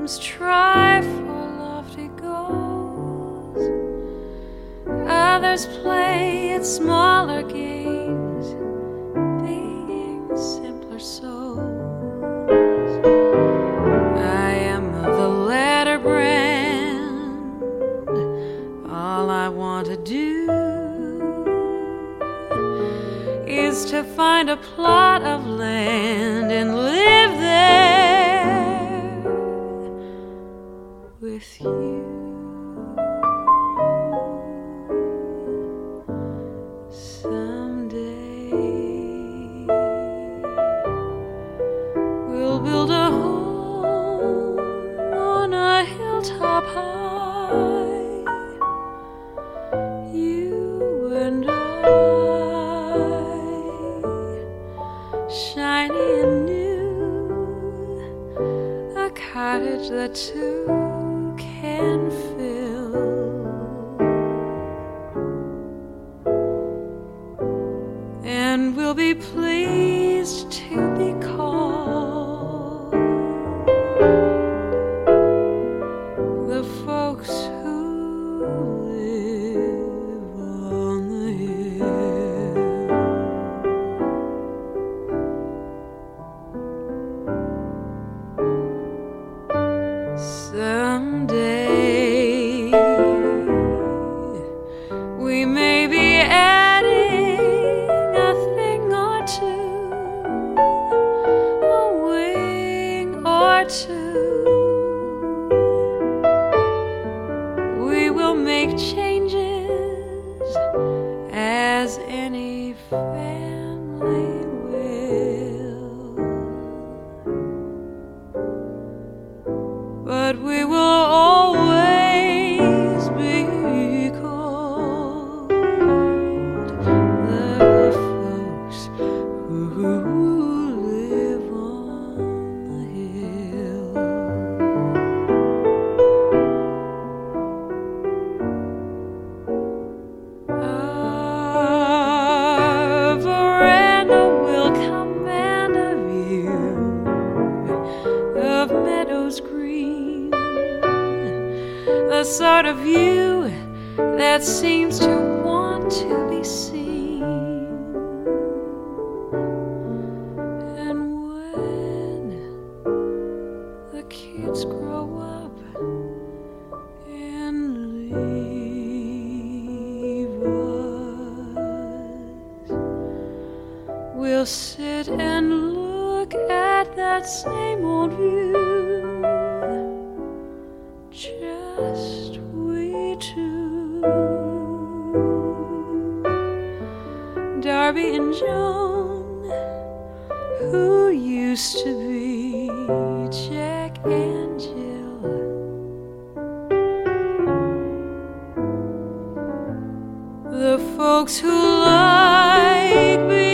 Some strive for lofty goals, others play at smaller games, being simpler souls. I am of the latter brand. All I want to do is to find a plot of land and live there with you. Someday we'll build a home on a hilltop high, you and I, shiny and new, a cottage that two can fill. And we'll be pleased to be called the folks who live on the hill. Someday we may be adding a thing or two, a wing or two. We will make changes as any family will, but we will always be called the folks who live on the hill. Our veranda will command a view of meadows green, the sort of view that seems to want to be seen. And when the kids grow up and leave us, we'll sit and look at that same old view, just we two, Darby and Joan, who used to be Jack and Jill. The folks who like